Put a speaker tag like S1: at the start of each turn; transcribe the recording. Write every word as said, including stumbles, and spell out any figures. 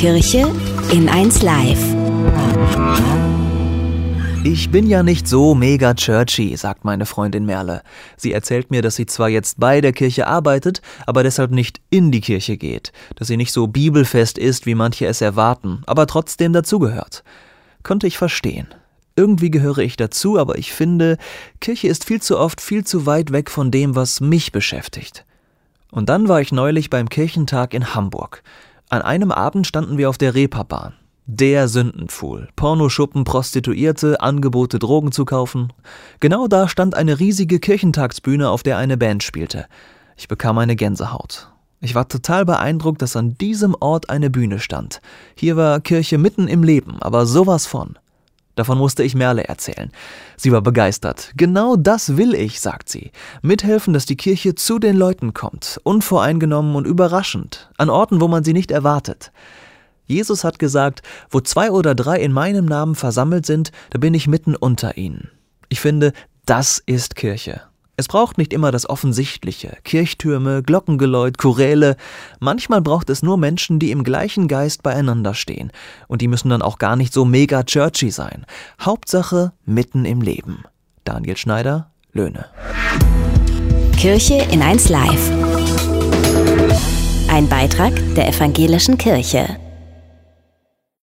S1: Kirche in eins Live.
S2: Ich bin ja nicht so mega churchy, sagt meine Freundin Merle. Sie erzählt mir, dass sie zwar jetzt bei der Kirche arbeitet, aber deshalb nicht in die Kirche geht. Dass sie nicht so bibelfest ist, wie manche es erwarten, aber trotzdem dazugehört. Konnte ich verstehen. Irgendwie gehöre ich dazu, aber ich finde, Kirche ist viel zu oft viel zu weit weg von dem, was mich beschäftigt. Und dann war ich neulich beim Kirchentag in Hamburg. An einem Abend standen wir auf der Reeperbahn. Der Sündenpfuhl. Pornoschuppen, Prostituierte, Angebote, Drogen zu kaufen. Genau da stand eine riesige Kirchentagsbühne, auf der eine Band spielte. Ich bekam eine Gänsehaut. Ich war total beeindruckt, dass an diesem Ort eine Bühne stand. Hier war Kirche mitten im Leben, aber sowas von. Davon musste ich Merle erzählen. Sie war begeistert. Genau das will ich, sagt sie. Mithelfen, dass die Kirche zu den Leuten kommt. Unvoreingenommen und überraschend. An Orten, wo man sie nicht erwartet. Jesus hat gesagt, wo zwei oder drei in meinem Namen versammelt sind, da bin ich mitten unter ihnen. Ich finde, das ist Kirche. Es braucht nicht immer das Offensichtliche, Kirchtürme, Glockengeläut, Choräle. Manchmal braucht es nur Menschen, die im gleichen Geist beieinander stehen. Und die müssen dann auch gar nicht so mega churchy sein. Hauptsache mitten im Leben. Daniel Schneider, Löhne.
S1: Kirche in eins Live. Ein Beitrag der Evangelischen Kirche.